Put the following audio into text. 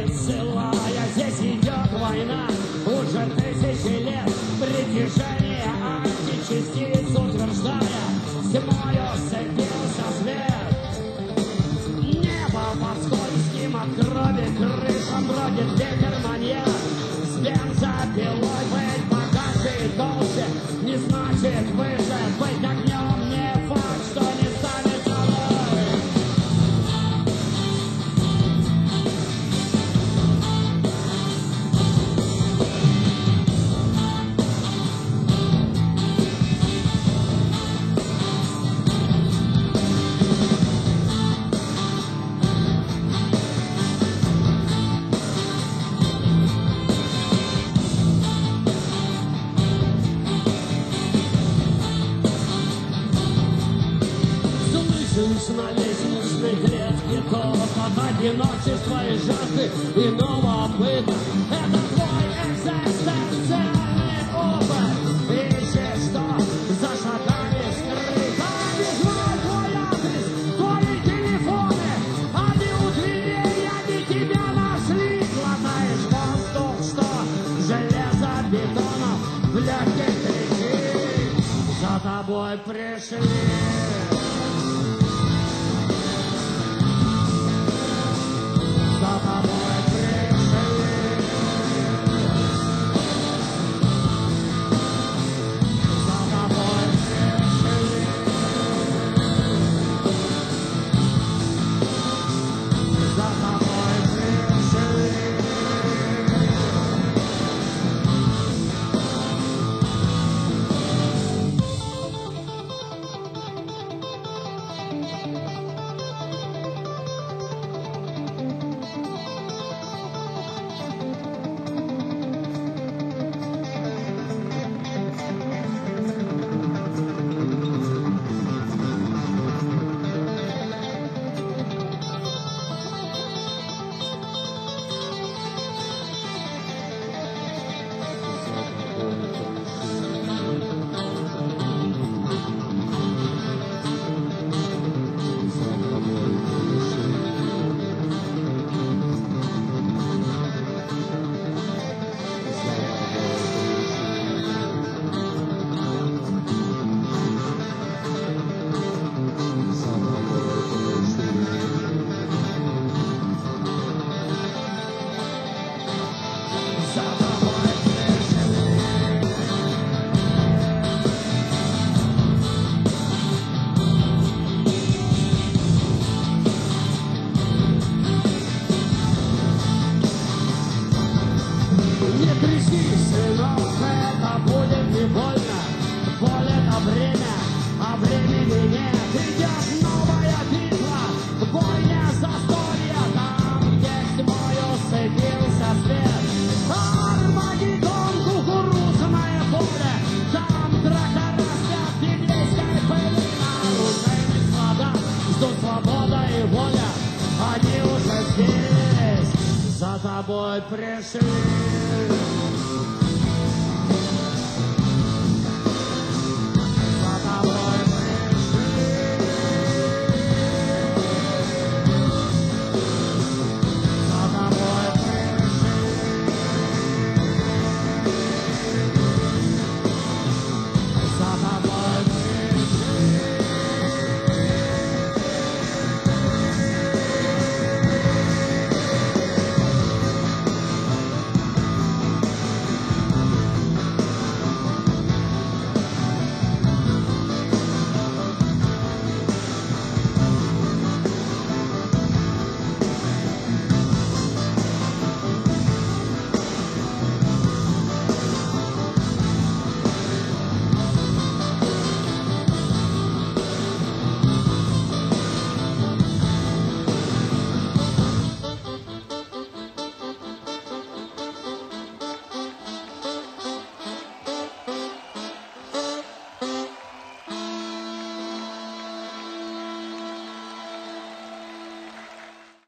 целая. Здесь идет война уже тысячи лет. Притяжение античастиц утверждая, тьмою сцепился свет. Небо под скользким от крови крышам бродит ветер-маньяк. С бензопилой быть богаче и толще не значит выше. Быть огнем не факт, что не станет головой. На лестничной клетке топот одиночества и жажды иного быта. Это твой экзистенциальный опыт. Ищешь, что за шагами скрыто. Обижай твой адрес, твои телефоны. Они у дверей, они тебя нашли. Глотаешь воздух, что железобетоном в легких кричит. За тобой пришли. За тобой пришли.